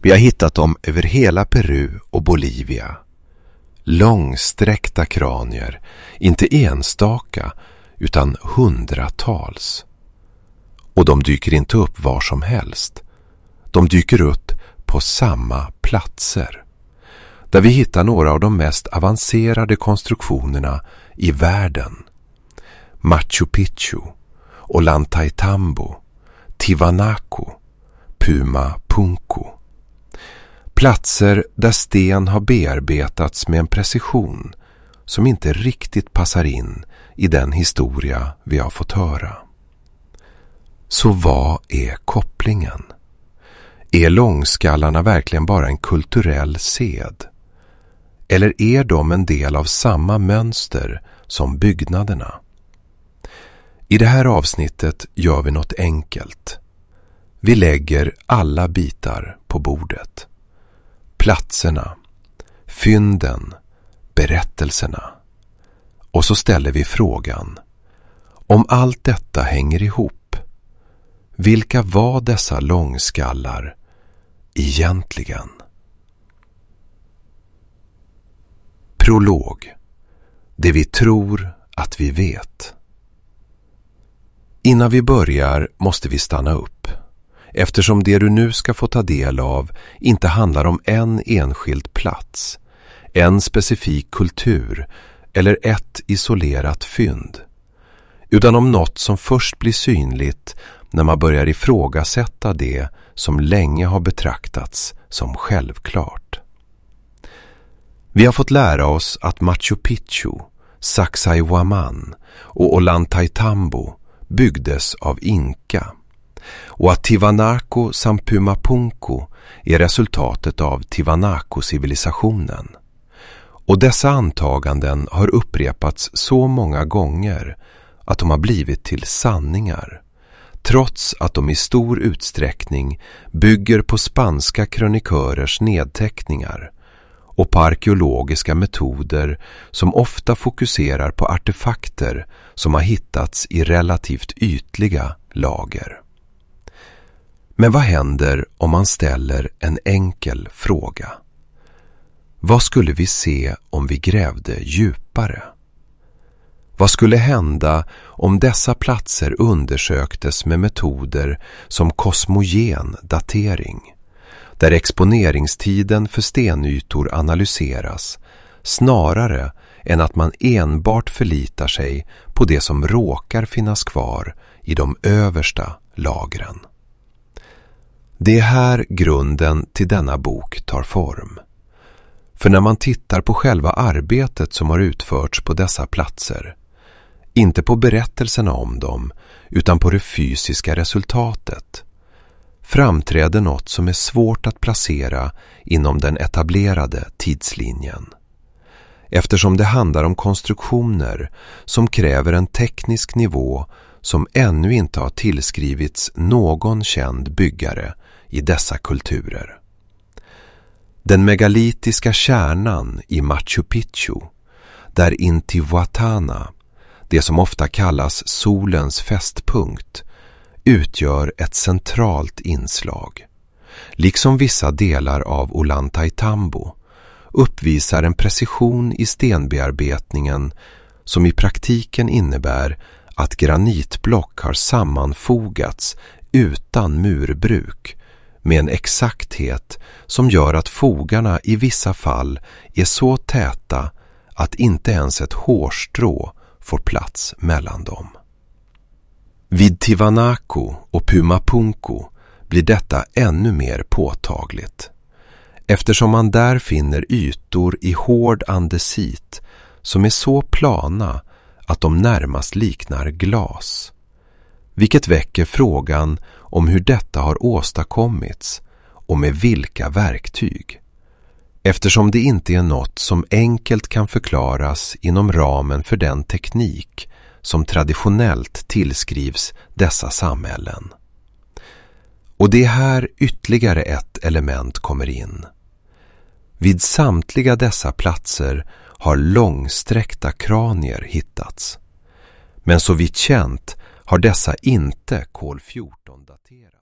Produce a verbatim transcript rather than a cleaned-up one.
Vi har hittat dem över hela Peru och Bolivia. Långsträckta kranier, inte enstaka utan hundratals. Och de dyker inte upp var som helst. De dyker upp på samma platser, där vi hittar några av de mest avancerade konstruktionerna i världen. Machu Picchu, Ollantaytambo, Tiwanaku, Puma Punku. Platser där sten har bearbetats med en precision som inte riktigt passar in i den historia vi har fått höra. Så vad är kopplingen? Är långskallarna verkligen bara en kulturell sed? Eller är de en del av samma mönster som byggnaderna? I det här avsnittet gör vi något enkelt. Vi lägger alla bitar på bordet. Platserna, fynden, berättelserna. Och så ställer vi frågan: om allt detta hänger ihop, vilka var dessa långskallar egentligen? Prolog. Det vi tror att vi vet. Innan vi börjar måste vi stanna upp, eftersom det du nu ska få ta del av inte handlar om en enskild plats, en specifik kultur eller ett isolerat fynd, utan om något som först blir synligt när man börjar ifrågasätta det som länge har betraktats som självklart. Vi har fått lära oss att Machu Picchu, Sacsayhuaman och Ollantaytambo byggdes av Inka, och att Tiwanaku samt Puma Punku är resultatet av Tiwanaku-civilisationen. Och dessa antaganden har upprepats så många gånger att de har blivit till sanningar, trots att de i stor utsträckning bygger på spanska krönikörers nedteckningar och på arkeologiska metoder som ofta fokuserar på artefakter som har hittats i relativt ytliga lager. Men vad händer om man ställer en enkel fråga? Vad skulle vi se om vi grävde djupare? Vad skulle hända om dessa platser undersöktes med metoder som kosmogen datering, där exponeringstiden för stenytor analyseras snarare än att man enbart förlitar sig på det som råkar finnas kvar i de översta lagren? Det är här grunden till denna bok tar form. För när man tittar på själva arbetet som har utförts på dessa platser, inte på berättelserna om dem utan på det fysiska resultatet, framträder något som är svårt att placera inom den etablerade tidslinjen. Eftersom det handlar om konstruktioner som kräver en teknisk nivå som ännu inte har tillskrivits någon känd byggare i dessa kulturer. Den megalitiska kärnan i Machu Picchu, där Intihuatana, det som ofta kallas solens fästpunkt, utgör ett centralt inslag. Liksom vissa delar av Ollantaytambo uppvisar en precision i stenbearbetningen som i praktiken innebär att granitblock har sammanfogats utan murbruk med en exakthet som gör att fogarna i vissa fall är så täta att inte ens ett hårstrå får plats mellan dem. Vid Tiwanaku och Puma Punku blir detta ännu mer påtagligt, eftersom man där finner ytor i hård andesit som är så plana att de närmast liknar glas, vilket väcker frågan om hur detta har åstadkommits och med vilka verktyg, eftersom det inte är något som enkelt kan förklaras inom ramen för den teknik som traditionellt tillskrivs dessa samhällen. Och det är här ytterligare ett element kommer in. Vid samtliga dessa platser har långsträckta kranier hittats, men så vitt känt har dessa inte kol fjorton daterats.